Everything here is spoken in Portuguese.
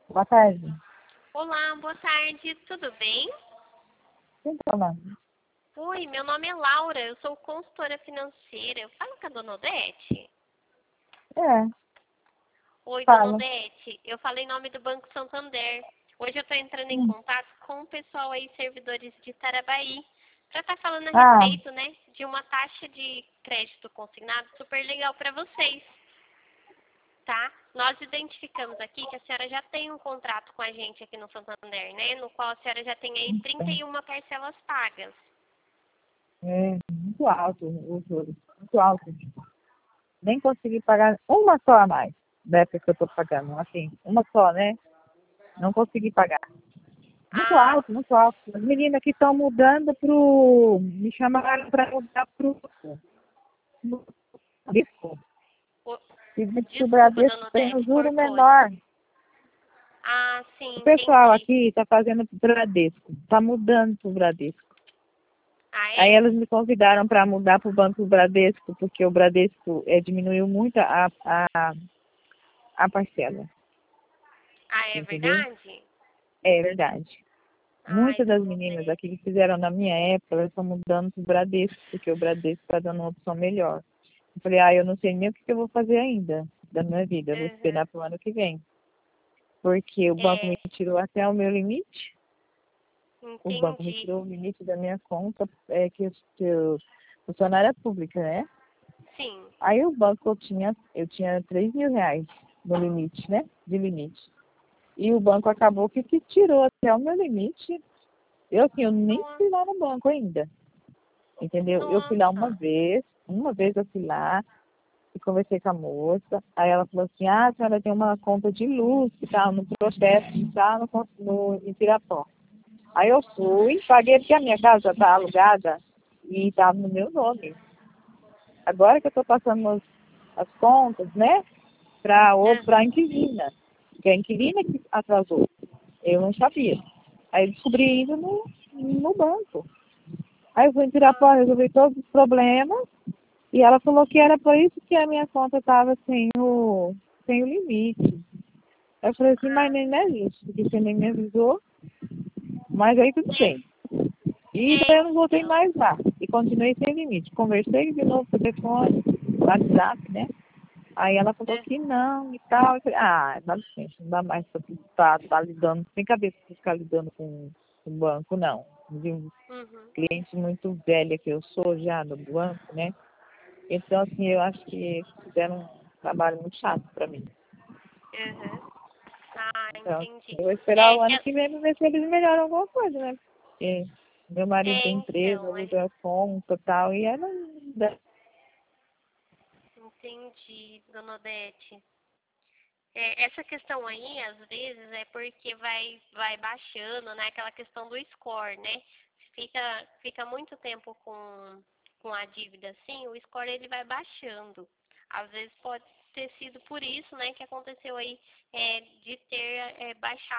Boa tarde. Olá, boa tarde, tudo bem? Quem tá falando? Oi, meu nome é Laura, eu sou consultora financeira. Eu falo com a dona Odete? É, Oi, dona fala. Odete, eu falo em nome do Banco Santander. Hoje eu estou entrando em Hum. contato com o pessoal aí, servidores de Tarabaí, para estar falando a Ah, respeito, né, de uma taxa de crédito consignado super legal para vocês, tá? Nós identificamos aqui que a senhora já tem um contrato com a gente aqui no Santander, né, no qual a senhora já tem aí então, 31 parcelas pagas. é muito alto o juros. Muito alto. Nem consegui pagar uma só a mais da época que eu tô pagando. Assim, uma só, né? Não consegui pagar. Muito Ah, alto, muito alto. As meninas que estão mudando pro. Me chamaram para mudar pro Bradesco. o- E disse que o desculpa, Bradesco dona tem um Odete, juro cortou. menor. Ah, O sim, pessoal entendi. aqui está fazendo pro Bradesco. Está mudando pro Bradesco. Ah, Aí é? elas me convidaram para mudar para o Banco Bradesco, porque o Bradesco diminuiu muito a parcela, Ah, é entendeu? verdade? É verdade. Ai, Muitas das dona meninas Odete. aqui que fizeram na minha época, elas estão mudando para o Bradesco, porque o Bradesco está dando uma opção melhor. Eu falei, eu não sei nem o que eu vou fazer ainda da minha vida, eu vou Uhum. esperar para o ano que vem. Porque o banco me É, tirou até o meu limite, o banco me entendi. tirou o limite da minha conta, que eu funcionária pública, né? Sim. Aí o banco eu tinha 3 mil reais no limite, né? De limite. E o banco acabou que tirou até o meu limite. Eu nem Nossa. fui lá no banco ainda, entendeu? Eu fui lá Nossa. uma vez eu fui lá e conversei com a moça. Aí ela falou assim, a senhora tem uma conta de luz que tá no processo de estar em Pirapó. Aí eu fui, paguei porque a minha casa tá alugada e estava no meu nome. Agora que eu estou passando as contas, né? Para a Uhum. inquilina, que é a inquilina que atrasou. Eu não sabia. Aí descobri indo no banco. Aí eu fui em Pirapó, Ah, resolvi todos os problemas e ela falou que era por isso que a minha conta estava sem o limite. Aí eu falei assim, mas ah. nem é isso, porque você nem me avisou, mas aí tudo bem. E daí eu não voltei Então. mais lá. E continuei sem limite. Conversei de novo por telefone, WhatsApp, né? Aí ela falou que Uhum. não e tal. Eu falei, dá licença, não dá mais pra tá lidando, sem cabeça pra ficar lidando com o banco, não. De um Uhum. cliente muito velha que eu sou já no banco, né? Então, assim, eu acho que fizeram um trabalho muito chato pra mim. Uhum. Ah, Então, assim, entendi. eu vou esperar o É, ano que vem pra ver se eles melhoram alguma coisa, né? Porque meu marido tem empresa, então, aluga conta e tal, e ela não dá. entendi, dona Odete. É, essa questão aí, às vezes, é porque vai baixando, né? Aquela questão do score, né? Fica muito tempo com a dívida assim, o score ele vai baixando. Às vezes pode ter sido por isso, né, que aconteceu aí de ter baixado